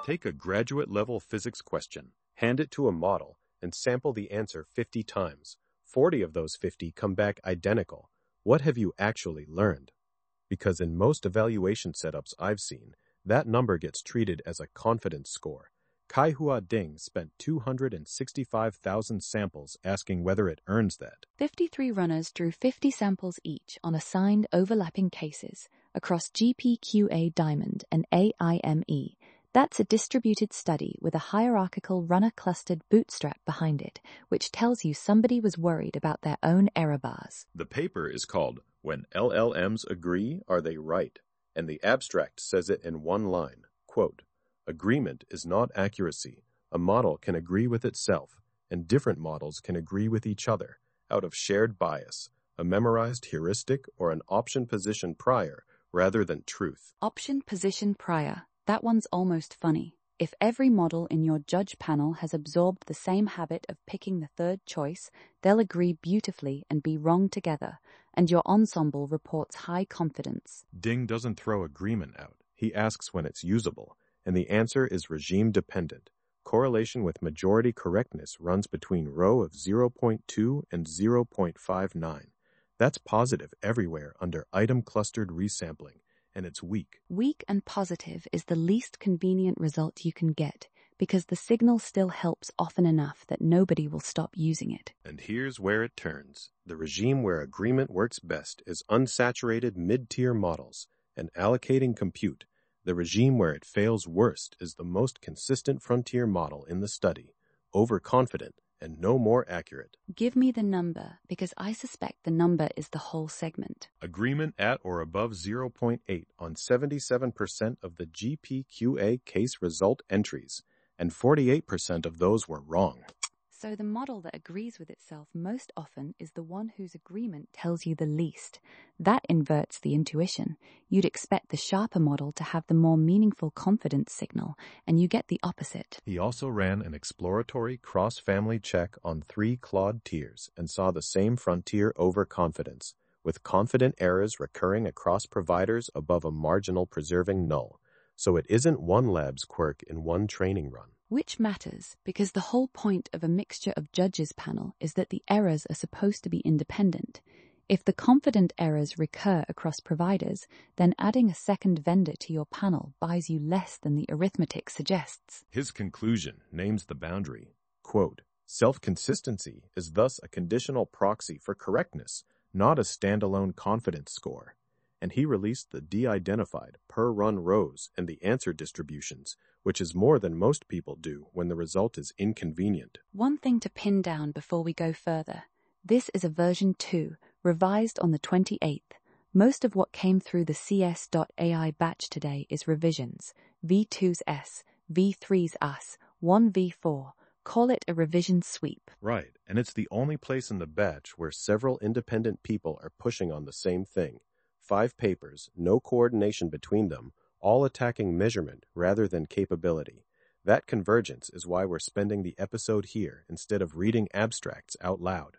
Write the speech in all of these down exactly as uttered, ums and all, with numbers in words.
Take a graduate-level physics question, hand it to a model, and sample the answer fifty times. forty of those fifty come back identical. What have you actually learned? Because in most evaluation setups I've seen, that number gets treated as a confidence score. Kaihua Ding spent two hundred sixty-five thousand samples asking whether it earns that. fifty-three runners drew fifty samples each on assigned overlapping cases across G P Q A Diamond and A I M E. That's a distributed study with a hierarchical runner-clustered bootstrap behind it, which tells you somebody was worried about their own error bars. The paper is called When L L Ms Agree, Are They Right? And the abstract says it in one line, quote, "Agreement is not accuracy. A model can agree with itself, and different models can agree with each other, out of shared bias, a memorized heuristic or an option position prior, rather than truth." Option position prior. That one's almost funny. If every model in your judge panel has absorbed the same habit of picking the third choice, they'll agree beautifully and be wrong together, and your ensemble reports high confidence. Ding doesn't throw agreement out. He asks when it's usable, and the answer is regime-dependent. Correlation with majority correctness runs between rho of zero point two and zero point five nine. That's positive everywhere under item-clustered resampling, and it's weak. Weak and positive is the least convenient result you can get, because the signal still helps often enough that nobody will stop using it. And here's where it turns. The regime where agreement works best is unsaturated mid-tier models and allocating compute. The regime where it fails worst is the most consistent frontier model in the study, overconfident and no more accurate. Give me the number, because I suspect the number is the whole segment. Agreement at or above zero point eight on seventy-seven percent of the G P Q A case result entries, and forty-eight percent of those were wrong. So the model that agrees with itself most often is the one whose agreement tells you the least. That inverts the intuition. You'd expect the sharper model to have the more meaningful confidence signal, and you get the opposite. He also ran an exploratory cross-family check on three Claude tiers and saw the same frontier overconfidence, with confident errors recurring across providers above a marginal preserving null. So it isn't one lab's quirk in one training run. Which matters, because the whole point of a mixture of judges panel is that the errors are supposed to be independent. If the confident errors recur across providers, then adding a second vendor to your panel buys you less than the arithmetic suggests. His conclusion names the boundary. Quote, "Self-consistency is thus a conditional proxy for correctness, not a standalone confidence score." And he released the de-identified per-run rows and the answer distributions, which is more than most people do when the result is inconvenient. One thing to pin down before we go further. This is a version two, revised on the twenty-eighth. Most of what came through the C S dot A I batch today is revisions. V two's S, V three's us, one V four. Call it a revision sweep. Right, and it's the only place in the batch where several independent people are pushing on the same thing. Five papers, no coordination between them, all attacking measurement rather than capability. That convergence is why we're spending the episode here instead of reading abstracts out loud.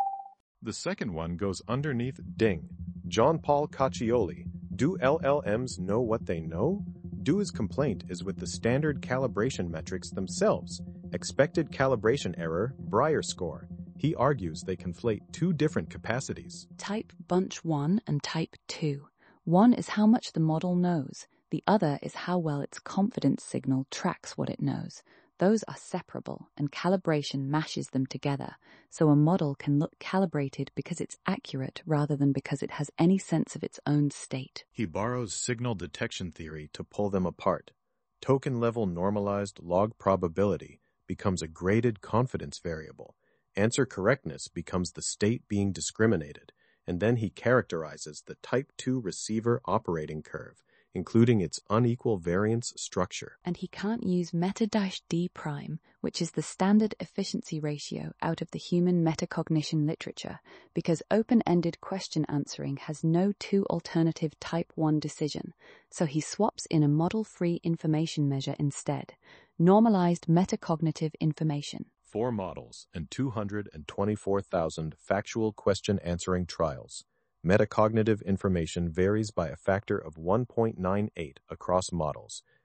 The second one goes underneath Ding. John Paul Caccioli. Do L L Ms know what they know? Du's complaint is with the standard calibration metrics themselves. Expected calibration error, Breyer score. He argues they conflate two different capacities. Type bunch one and type two. One is how much the model knows. The other is how well its confidence signal tracks what it knows. Those are separable, and calibration mashes them together, so a model can look calibrated because it's accurate rather than because it has any sense of its own state. He borrows signal detection theory to pull them apart. Token-level normalized log probability becomes a graded confidence variable. Answer correctness becomes the state being discriminated, and then he characterizes the type two receiver operating curve, including its unequal variance structure. And he can't use meta-d prime, which is the standard efficiency ratio out of the human metacognition literature, because open-ended question answering has no two alternative type one decision, so he swaps in a model-free information measure instead, normalized metacognitive information. Four models and two hundred twenty-four thousand factual question answering trials. Metacognitive information varies by a factor of one point nine eight across models,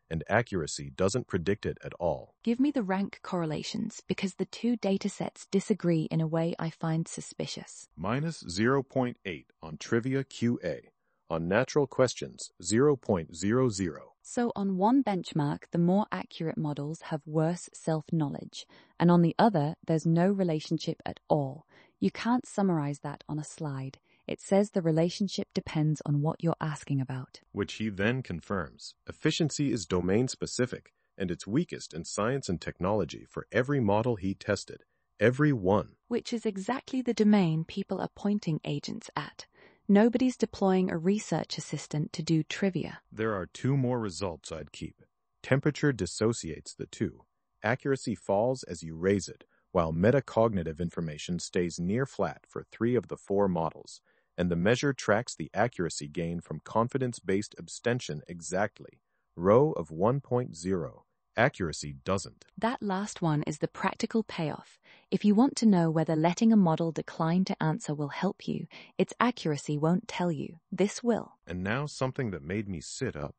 and accuracy doesn't predict it at all. Give me the rank correlations, because the two datasets disagree in a way I find suspicious. Minus zero point eight on Trivia Q A. On natural questions, zero point zero zero. So on one benchmark, the more accurate models have worse self-knowledge, and on the other, there's no relationship at all. You can't summarize that on a slide. It says the relationship depends on what you're asking about. Which he then confirms. Efficiency is domain-specific, and it's weakest in science and technology for every model he tested. Every one. Which is exactly the domain people are pointing agents at. Nobody's deploying a research assistant to do trivia. There are two more results I'd keep. Temperature dissociates the two. Accuracy falls as you raise it, while metacognitive information stays near flat for three of the four models, and the measure tracks the accuracy gain from confidence-based abstention exactly. Row of one point zero. Accuracy doesn't. That last one is the practical payoff. If you want to know whether letting a model decline to answer will help you, its accuracy won't tell you. This will. And now something that made me sit up.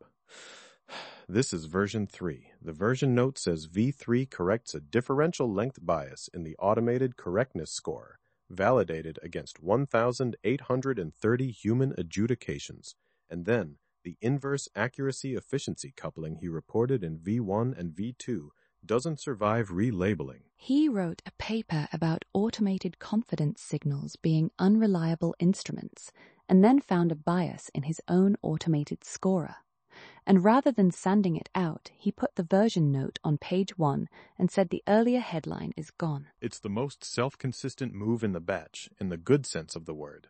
This is version three. The version note says V three corrects a differential length bias in the automated correctness score, validated against one thousand eight hundred thirty human adjudications, and then the inverse accuracy-efficiency coupling he reported in V one and V two doesn't survive relabeling. He wrote a paper about automated confidence signals being unreliable instruments, and then found a bias in his own automated scorer. And rather than sanding it out, he put the version note on page one and said the earlier headline is gone. It's the most self-consistent move in the batch, in the good sense of the word.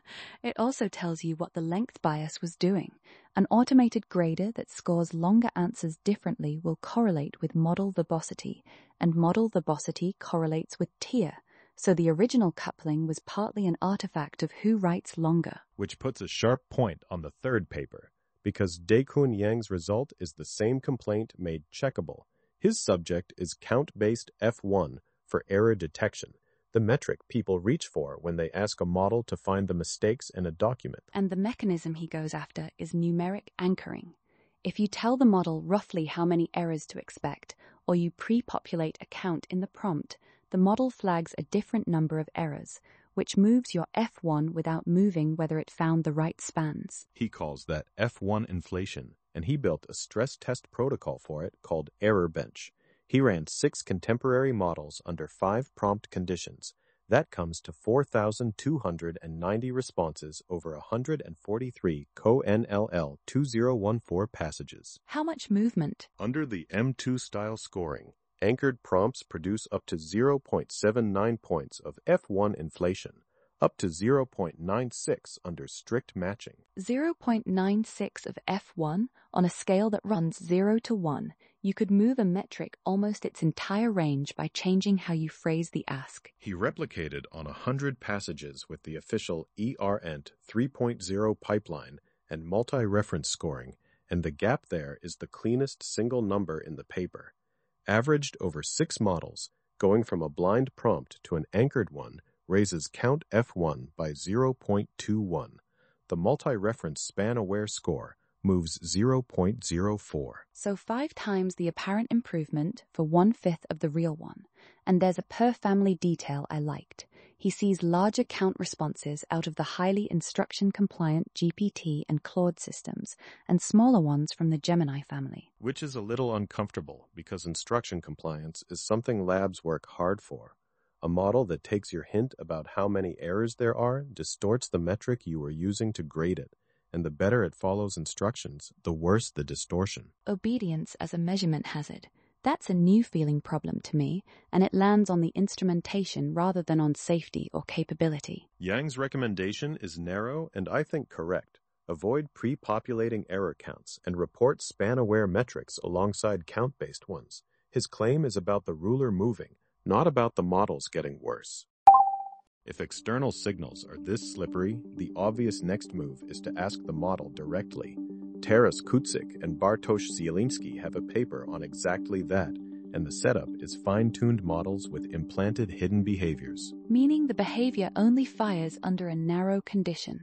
It also tells you what the length bias was doing. An automated grader that scores longer answers differently will correlate with model verbosity, and model verbosity correlates with tier. So the original coupling was partly an artifact of who writes longer. Which puts a sharp point on the third paper, because Daikun Yang's result is the same complaint made checkable. His subject is count-based F one for error detection, the metric people reach for when they ask a model to find the mistakes in a document. And the mechanism he goes after is numeric anchoring. If you tell the model roughly how many errors to expect, or you pre-populate a count in the prompt, the model flags a different number of errors, which moves your F one without moving whether it found the right spans. He calls that F one inflation, and he built a stress test protocol for it called Error Bench. He ran six contemporary models under five prompt conditions. That comes to four thousand two hundred ninety responses over one hundred forty-three C O N L L two thousand fourteen passages. How much movement? Under the M two style scoring, anchored prompts produce up to zero point seven nine points of F one inflation, up to zero point nine six under strict matching. zero point nine six of F one on a scale that runs zero to one. You could move a metric almost its entire range by changing how you phrase the ask. He replicated on one hundred passages with the official E R E N T three point oh pipeline and multi-reference scoring, and the gap there is the cleanest single number in the paper. Averaged over six models, going from a blind prompt to an anchored one raises count F one by zero point two one. The multi-reference span-aware score moves zero point zero four. So five times the apparent improvement for one-fifth of the real one. And there's a per-family detail I liked. He sees larger count responses out of the highly instruction-compliant G P T and Claude systems, and smaller ones from the Gemini family. Which is a little uncomfortable, because instruction compliance is something labs work hard for. A model that takes your hint about how many errors there are distorts the metric you are using to grade it, and the better it follows instructions, the worse the distortion. Obedience as a measurement hazard. That's a new feeling problem to me, and it lands on the instrumentation rather than on safety or capability. Yang's recommendation is narrow and I think correct. Avoid pre-populating error counts and report span-aware metrics alongside count-based ones. His claim is about the ruler moving, not about the models getting worse. If external signals are this slippery, the obvious next move is to ask the model directly. Taras Kutzik and Bartosz Zielinski have a paper on exactly that, and the setup is fine-tuned models with implanted hidden behaviors. Meaning the behavior only fires under a narrow condition.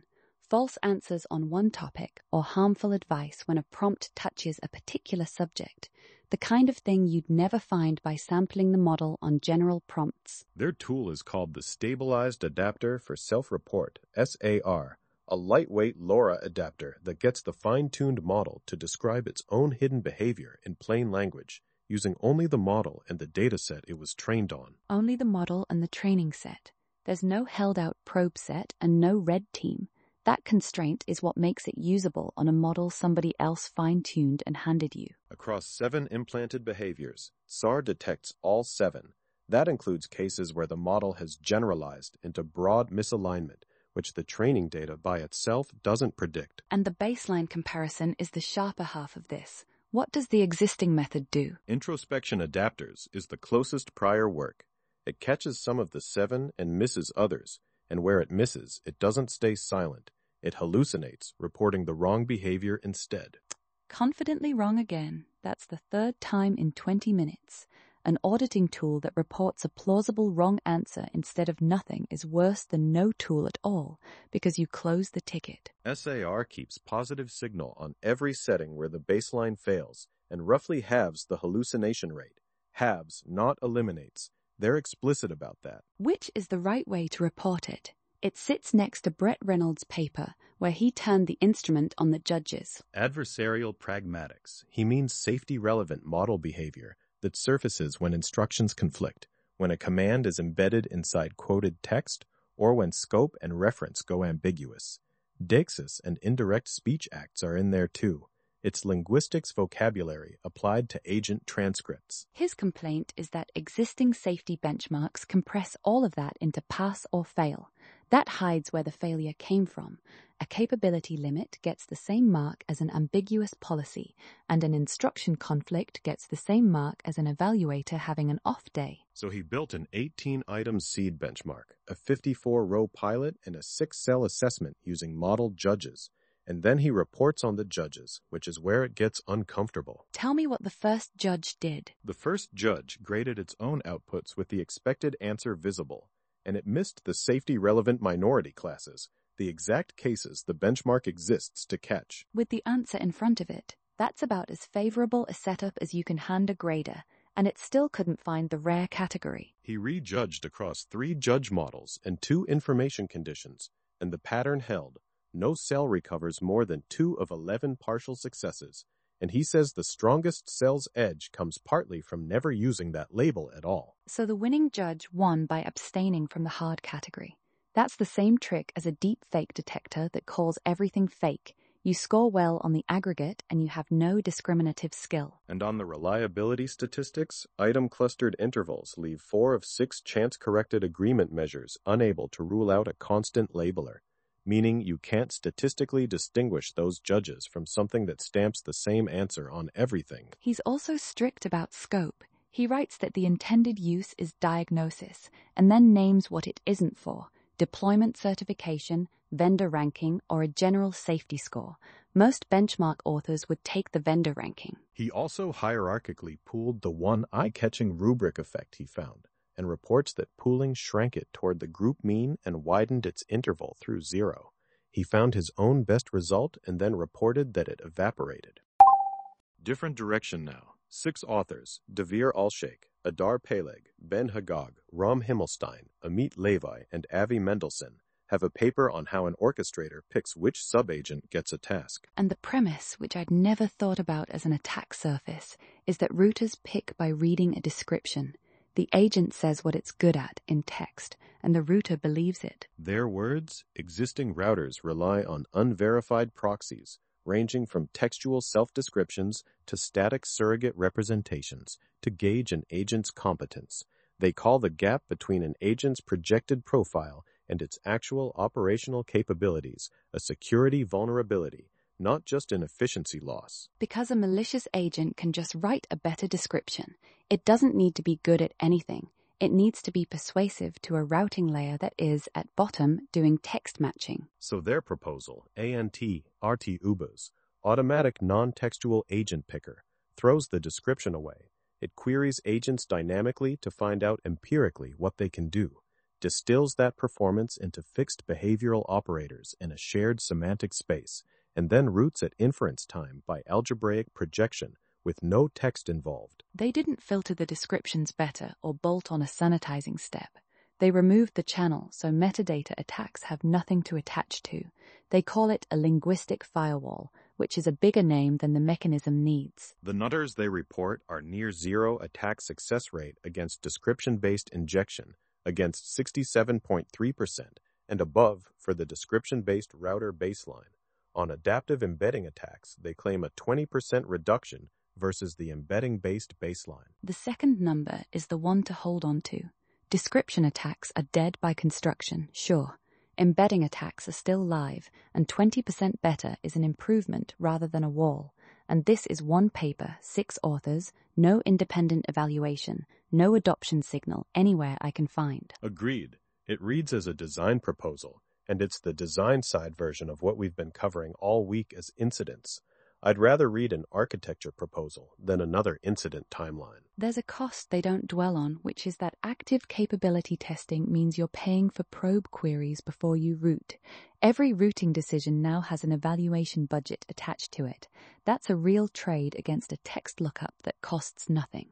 false answers on one topic, or harmful advice when a prompt touches a particular subject, the kind of thing you'd never find by sampling the model on general prompts. Their tool is called the Stabilized Adapter for Self-Report, S A R, a lightweight LoRa adapter that gets the fine-tuned model to describe its own hidden behavior in plain language, using only the model and the dataset it was trained on. Only the model and the training set. There's no held-out probe set and no red team. That constraint is what makes it usable on a model somebody else fine-tuned and handed you. Across seven implanted behaviors, S A R detects all seven. That includes cases where the model has generalized into broad misalignment, which the training data by itself doesn't predict. And the baseline comparison is the sharper half of this. What does the existing method do? Introspection adapters is the closest prior work. It catches some of the seven and misses others, and where it misses, it doesn't stay silent. It hallucinates, reporting the wrong behavior instead. Confidently wrong again. That's the third time in twenty minutes. An auditing tool that reports a plausible wrong answer instead of nothing is worse than no tool at all, because you close the ticket. S A R keeps positive signal on every setting where the baseline fails, and roughly halves the hallucination rate. Halves, not eliminates. They're explicit about that. Which is the right way to report it? It sits next to Brett Reynolds' paper, where he turned the instrument on the judges. Adversarial pragmatics. He means safety-relevant model behavior that surfaces when instructions conflict, when a command is embedded inside quoted text, or when scope and reference go ambiguous. Deixis and indirect speech acts are in there too. It's linguistics vocabulary applied to agent transcripts. His complaint is that existing safety benchmarks compress all of that into pass or fail. That hides where the failure came from. A capability limit gets the same mark as an ambiguous policy, and an instruction conflict gets the same mark as an evaluator having an off day. So he built an eighteen-item seed benchmark, a fifty-four row pilot, and a six-cell assessment using model judges. And then he reports on the judges, which is where it gets uncomfortable. Tell me what the first judge did. The first judge graded its own outputs with the expected answer visible, and it missed the safety-relevant minority classes, the exact cases the benchmark exists to catch. With the answer in front of it, that's about as favorable a setup as you can hand a grader, and it still couldn't find the rare category. He rejudged across three judge models and two information conditions, and the pattern held. No cell recovers more than two of eleven partial successes, and he says the strongest cell's edge comes partly from never using that label at all. So the winning judge won by abstaining from the hard category. That's the same trick as a deep fake detector that calls everything fake. You score well on the aggregate and you have no discriminative skill. And on the reliability statistics, item-clustered intervals leave four of six chance-corrected agreement measures unable to rule out a constant labeler, meaning you can't statistically distinguish those judges from something that stamps the same answer on everything. He's also strict about scope. He writes that the intended use is diagnosis, and then names what it isn't for: deployment certification, vendor ranking, or a general safety score. Most benchmark authors would take the vendor ranking. He also hierarchically pooled the one eye-catching rubric effect he found, and reports that pooling shrank it toward the group mean and widened its interval through zero. He found his own best result and then reported that it evaporated. Different direction now. Six authors, Devir Alsheikh, Adar Peleg, Ben Hagag, Ram Himmelstein, Amit Levi, and Avi Mendelson, have a paper on how an orchestrator picks which subagent gets a task. And the premise, which I'd never thought about as an attack surface, is that routers pick by reading a description. The agent says what it's good at in text, and the router believes it. Their words, existing routers rely on unverified proxies, ranging from textual self-descriptions to static surrogate representations, to gauge an agent's competence. They call the gap between an agent's projected profile and its actual operational capabilities a security vulnerability, not just an efficiency loss. Because a malicious agent can just write a better description. It doesn't need to be good at anything. It needs to be persuasive to a routing layer that is, at bottom, doing text matching. So their proposal, A N T, R T U B As, automatic non-textual agent picker, throws the description away. It queries agents dynamically to find out empirically what they can do. distills that performance into fixed behavioral operators in a shared semantic space, and then routes at inference time by algebraic projection with no text involved. They didn't filter the descriptions better or bolt on a sanitizing step. They removed the channel so metadata attacks have nothing to attach to. They call it a linguistic firewall, which is a bigger name than the mechanism needs. The nutters they report are near zero attack success rate against description-based injection, against sixty-seven point three percent, and above for the description-based router baseline. On adaptive embedding attacks, they claim a twenty percent reduction versus the embedding-based baseline. The second number is the one to hold on to. Description attacks are dead by construction, sure. Embedding attacks are still live, and twenty percent better is an improvement rather than a wall. And this is one paper, six authors, no independent evaluation, no adoption signal anywhere I can find. Agreed. It reads as a design proposal, and it's the design side version of what we've been covering all week as incidents. I'd rather read an architecture proposal than another incident timeline. There's a cost they don't dwell on, which is that active capability testing means you're paying for probe queries before you root. Every routing decision now has an evaluation budget attached to it. That's a real trade against a text lookup that costs nothing.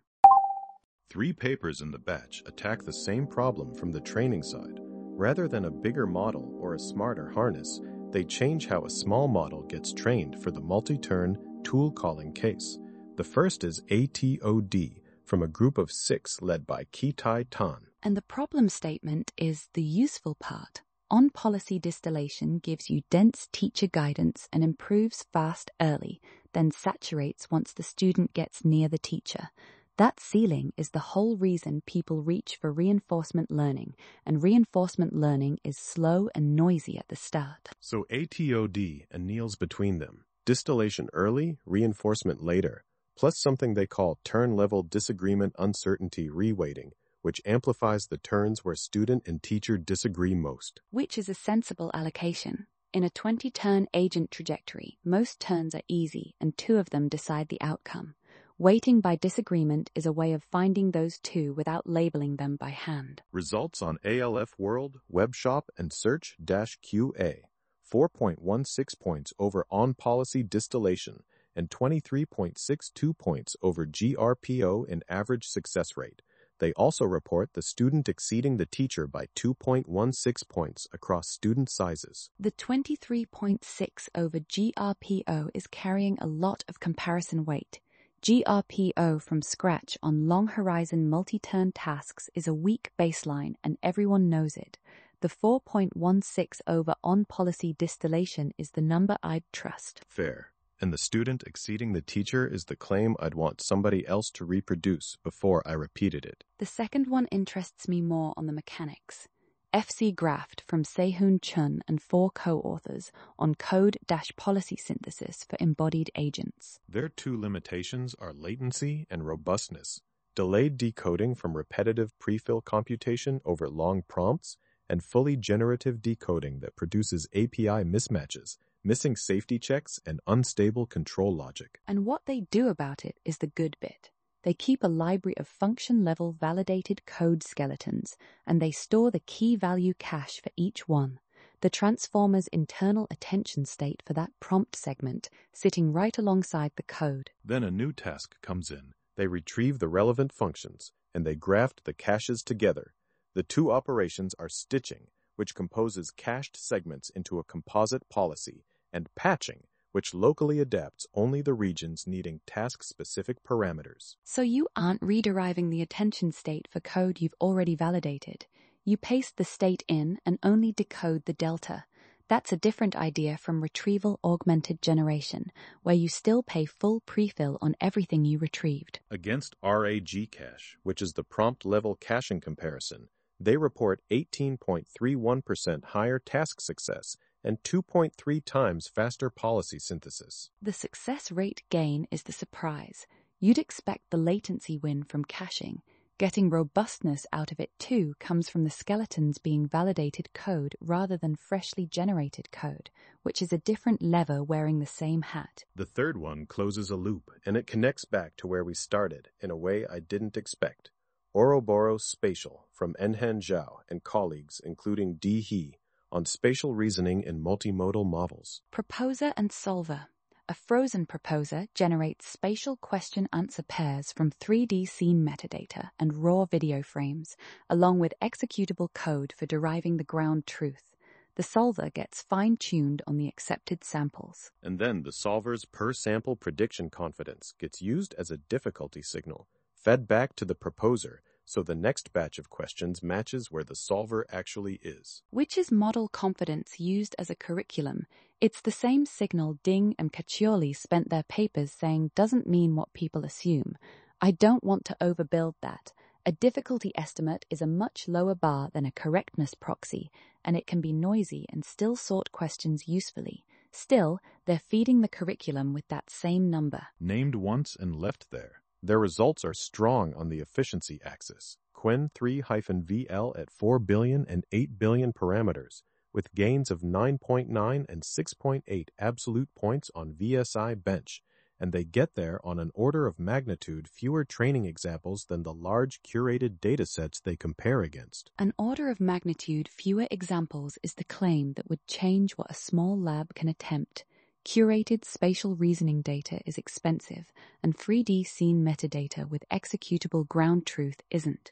Three papers in the batch attack the same problem from the training side. Rather than a bigger model or a smarter harness, they change how a small model gets trained for the multi-turn tool calling case. The first is A T O D from a group of six led by Kitai Tan. And the problem statement is the useful part. On-policy distillation gives you dense teacher guidance and improves fast early, then saturates once the student gets near the teacher. That ceiling is the whole reason people reach for reinforcement learning, and reinforcement learning is slow and noisy at the start. So A T O D anneals between them. Distillation early, reinforcement later, plus something they call turn-level disagreement uncertainty reweighting, which amplifies the turns where student and teacher disagree most. Which is a sensible allocation. In a twenty-turn agent trajectory, most turns are easy, and two of them decide the outcome. Weighting by disagreement is a way of finding those two without labeling them by hand. Results on A L F World, WebShop, and Search-Q A. four point one six points over on-policy distillation and twenty-three point six two points over G R P O in average success rate. They also report the student exceeding the teacher by two point one six points across student sizes. The twenty-three point six over G R P O is carrying a lot of comparison weight. G R P O from scratch on long-horizon multi-turn tasks is a weak baseline, and everyone knows it. The four point one six over on-policy distillation is the number I'd trust. Fair. And the student exceeding the teacher is the claim I'd want somebody else to reproduce before I repeated it. The second one interests me more on the mechanics. F C Graft from Sehun Chun and four co-authors on code-policy synthesis for embodied agents. Their two limitations are latency and robustness, delayed decoding from repetitive prefill computation over long prompts, and fully generative decoding that produces A P I mismatches, missing safety checks, and unstable control logic. And what they do about it is the good bit. They keep a library of function-level validated code skeletons, and they store the key value cache for each one. The transformer's internal attention state for that prompt segment, sitting right alongside the code. Then a new task comes in. They retrieve the relevant functions, and they graft the caches together. The two operations are stitching, which composes cached segments into a composite policy, and patching, which locally adapts only the regions needing task-specific parameters. So you aren't rederiving the attention state for code you've already validated. You paste the state in and only decode the delta. That's a different idea from retrieval augmented generation, where you still pay full prefill on everything you retrieved. Against R A G cache, which is the prompt-level caching comparison, they report eighteen point three one percent higher task success and two point three times faster policy synthesis. The success rate gain is the surprise. You'd expect the latency win from caching. Getting robustness out of it too comes from the skeletons being validated code rather than freshly generated code, which is a different lever wearing the same hat. The third one closes a loop, and it connects back to where we started in a way I didn't expect. Ouroboros Spatial from Enhan Zhao and colleagues including Di He on spatial reasoning in multimodal models. Proposer and solver. A frozen proposer generates spatial question-answer pairs from three D scene metadata and raw video frames, along with executable code for deriving the ground truth. The solver gets fine-tuned on the accepted samples. And then the solver's per-sample prediction confidence gets used as a difficulty signal, fed back to the proposer, so the next batch of questions matches where the solver actually is. Which is model confidence used as a curriculum. It's the same signal Ding and Caccioli spent their papers saying doesn't mean what people assume. I don't want to overbuild that. A difficulty estimate is a much lower bar than a correctness proxy, and it can be noisy and still sort questions usefully. Still, they're feeding the curriculum with that same number. Named once and left there. Their results are strong on the efficiency axis, Qwen three V L at four billion and eight billion parameters, with gains of nine point nine and six point eight absolute points on V S I bench, and they get there on an order of magnitude fewer training examples than the large curated datasets they compare against. An order of magnitude fewer examples is the claim that would change what a small lab can attempt. Curated spatial reasoning data is expensive, and three D scene metadata with executable ground truth isn't.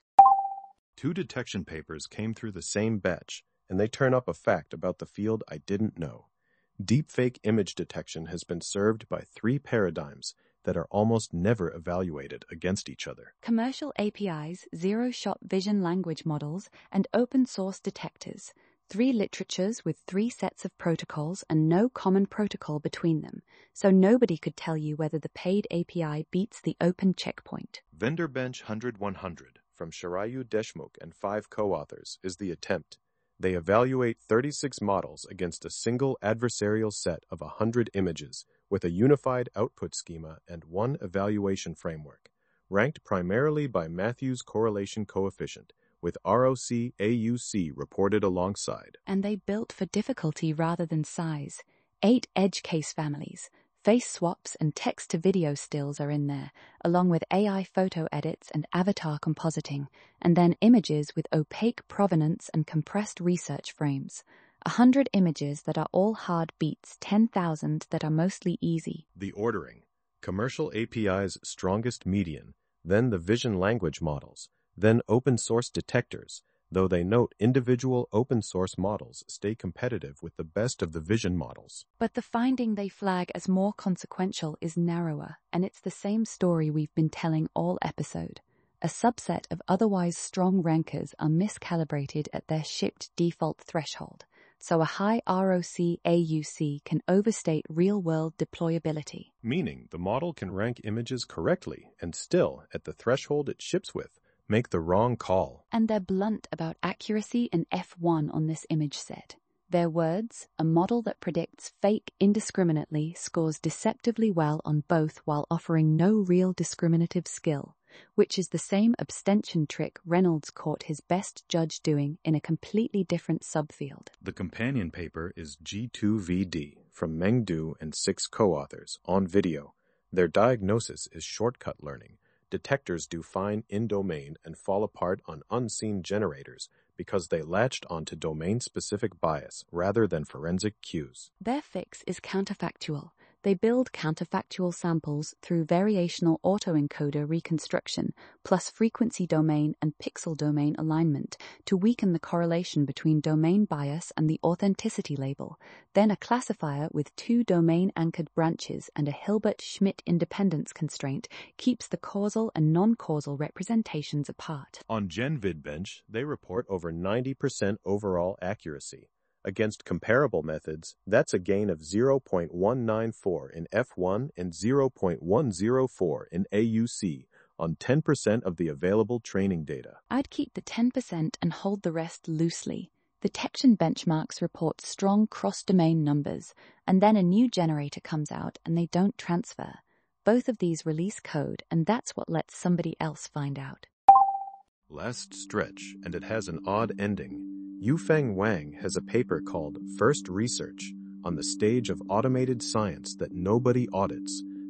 Two detection papers came through the same batch, and they turn up a fact about the field I didn't know. Deepfake image detection has been served by three paradigms that are almost never evaluated against each other. Commercial A P Is, zero-shot vision language models, and open-source detectors. Three literatures with three sets of protocols and no common protocol between them, so nobody could tell you whether the paid A P I beats the open checkpoint. Vendor Bench one hundred one hundred from Shirayu Deshmukh and five co-authors is the attempt. They evaluate thirty-six models against a single adversarial set of one hundred images with a unified output schema and one evaluation framework, ranked primarily by Matthews correlation coefficient, with R O C A U C reported alongside. And they built for difficulty rather than size. Eight edge case families, face swaps and text-to-video stills are in there, along with A I photo edits and avatar compositing, and then images with opaque provenance and compressed research frames. A hundred images that are all hard beats ten thousand that are mostly easy. The ordering. Commercial A P I's strongest median, then the vision language models, then open-source detectors, though they note individual open-source models stay competitive with the best of the vision models. But the finding they flag as more consequential is narrower, and it's the same story we've been telling all episode. A subset of otherwise strong rankers are miscalibrated at their shipped default threshold, so a high R O C A U C can overstate real-world deployability. Meaning the model can rank images correctly and still, at the threshold it ships with, make the wrong call. And they're blunt about accuracy and F one on this image set. Their words, a model that predicts fake indiscriminately scores deceptively well on both while offering no real discriminative skill, which is the same abstention trick Reynolds caught his best judge doing in a completely different subfield. The companion paper is G two V D from Meng Du and six co-authors on video. Their diagnosis is shortcut learning. Detectors do fine in-domain and fall apart on unseen generators because they latched onto domain-specific bias rather than forensic cues. Their fix is counterfactual. They build counterfactual samples through variational autoencoder reconstruction, plus frequency domain and pixel domain alignment to weaken the correlation between domain bias and the authenticity label, then a classifier with two domain-anchored branches and a Hilbert-Schmidt independence constraint keeps the causal and non-causal representations apart. On GenVidBench, they report over ninety percent overall accuracy. Against comparable methods, that's a gain of zero point one nine four in F one and zero point one zero four in A U C on ten percent of the available training data. I'd keep the ten percent and hold the rest loosely. Detection benchmarks report strong cross-domain numbers, and then a new generator comes out and they don't transfer. Both of these release code, and that's what lets somebody else find out. Last stretch, and it has an odd ending. Yufeng Wang has a paper called First Research on the stage of automated science that nobody audits,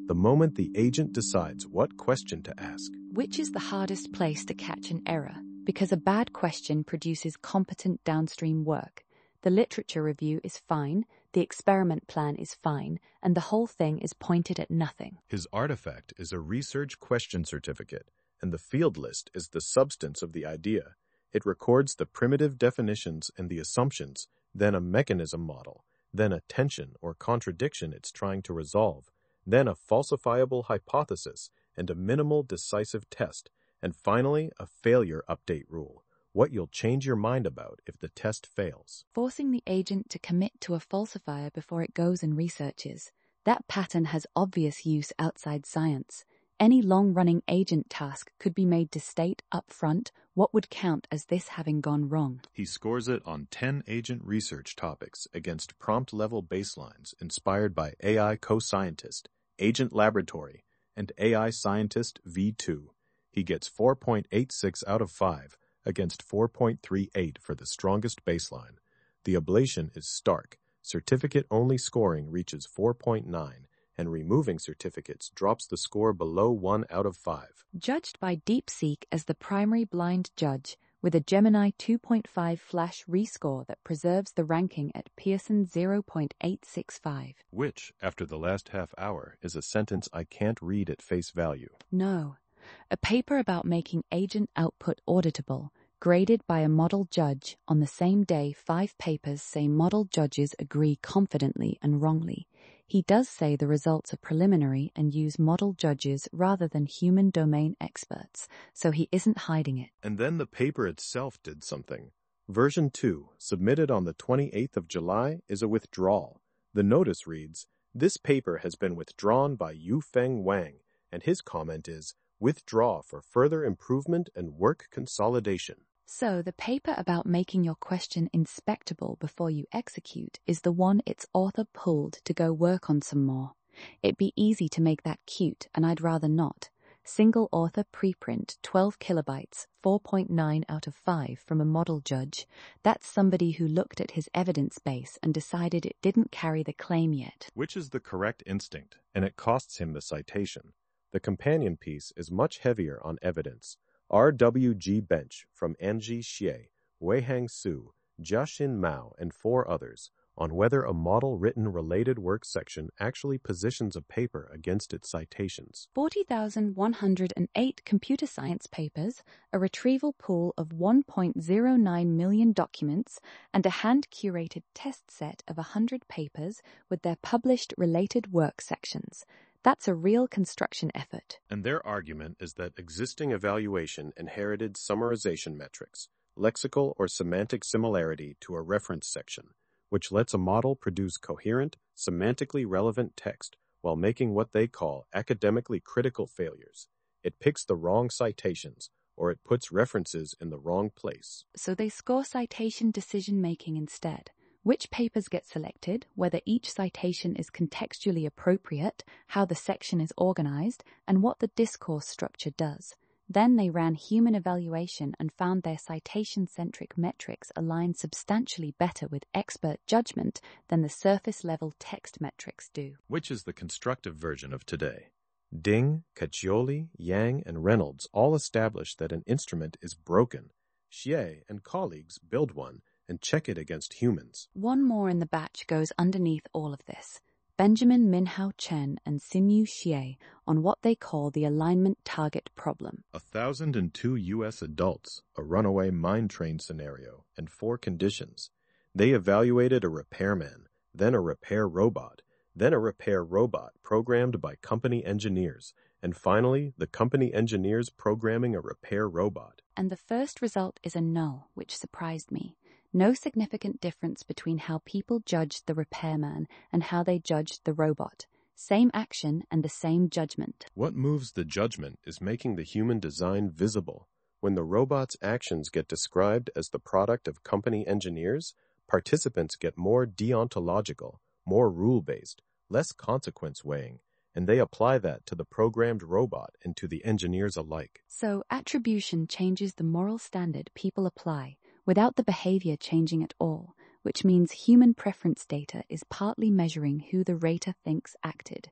the moment the agent decides what question to ask. Which is the hardest place to catch an error, because a bad question produces competent downstream work. The literature review is fine, the experiment plan is fine, and the whole thing is pointed at nothing. His artifact is a research question certificate, and the field list is the substance of the idea. It records the primitive definitions and the assumptions, then a mechanism model, then a tension or contradiction it's trying to resolve, then a falsifiable hypothesis and a minimal decisive test, and finally a failure update rule, what you'll change your mind about if the test fails. Forcing the agent to commit to a falsifier before it goes and researches. That pattern has obvious use outside science. Any long-running agent task could be made to state up front what would count as this having gone wrong. He scores it on ten agent research topics against prompt-level baselines inspired by A I co-scientist, Agent Laboratory, and A I Scientist V two. He gets four point eight six out of five against four point three eight for the strongest baseline. The ablation is stark. Certificate-only scoring reaches four point nine, and removing certificates drops the score below one out of five. Judged by DeepSeek as the primary blind judge, with a Gemini two point five flash rescore that preserves the ranking at Pearson zero point eight six five. Which, after the last half hour, is a sentence I can't read at face value. No. A paper about making agent output auditable, graded by a model judge. On the same day, five papers say model judges agree confidently and wrongly. He does say the results are preliminary and use model judges rather than human domain experts, so he isn't hiding it. And then the paper itself did something. Version two, submitted on the twenty-eighth of July, is a withdrawal. The notice reads, "This paper has been withdrawn by Yufeng Wang," and his comment is, "Withdraw for further improvement and work consolidation." So the paper about making your question inspectable before you execute is the one its author pulled to go work on some more. It'd be easy to make that cute, and I'd rather not. Single author preprint, twelve kilobytes, four point nine out of five from a model judge. That's somebody who looked at his evidence base and decided it didn't carry the claim yet. Which is the correct instinct, and it costs him the citation. The companion piece is much heavier on evidence. R W G Bench from Anji Xie, Weihang Su, Jiaxin Mao, and four others on whether a model-written related work section actually positions a paper against its citations. forty thousand one hundred eight computer science papers, a retrieval pool of one point zero nine million documents, and a hand-curated test set of one hundred papers with their published related work sections. That's a real construction effort. And their argument is that existing evaluation inherited summarization metrics, lexical or semantic similarity to a reference section, which lets a model produce coherent, semantically relevant text while making what they call academically critical failures. It picks the wrong citations, or it puts references in the wrong place. So they score citation decision-making instead. Which papers get selected, whether each citation is contextually appropriate, how the section is organized, and what the discourse structure does. Then they ran human evaluation and found their citation-centric metrics aligned substantially better with expert judgment than the surface-level text metrics do. Which is the constructive version of today. Ding, Caccioli, Yang, and Reynolds all established that an instrument is broken. Xie and colleagues build one and check it against humans. One more in the batch goes underneath all of this. Benjamin Minhao Chen and Xinyu Xie on what they call the alignment target problem. A thousand and two U S adults, a runaway mine train scenario, and four conditions. They evaluated a repairman, then a repair robot, then a repair robot programmed by company engineers, and finally the company engineers programming a repair robot. And the first result is a null, which surprised me. No significant difference between how people judged the repairman and how they judged the robot. Same action and the same judgment. What moves the judgment is making the human design visible. When the robot's actions get described as the product of company engineers, participants get more deontological, more rule-based, less consequence weighing, and they apply that to the programmed robot and to the engineers alike. So attribution changes the moral standard people apply, without the behavior changing at all, which means human preference data is partly measuring who the rater thinks acted.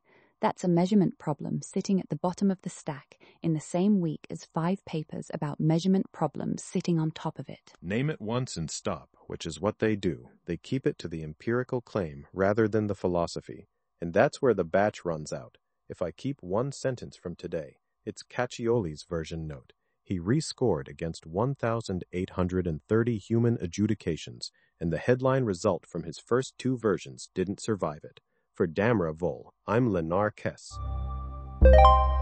That's a measurement problem sitting at the bottom of the stack in the same week as five papers about measurement problems sitting on top of it. Name it once and stop, which is what they do. They keep it to the empirical claim rather than the philosophy. And that's where the batch runs out. If I keep one sentence from today, it's Caccioli's version note. He rescored against one thousand eight hundred thirty human adjudications, and the headline result from his first two versions didn't survive it. For Damra Vol, I'm Lenar Kess.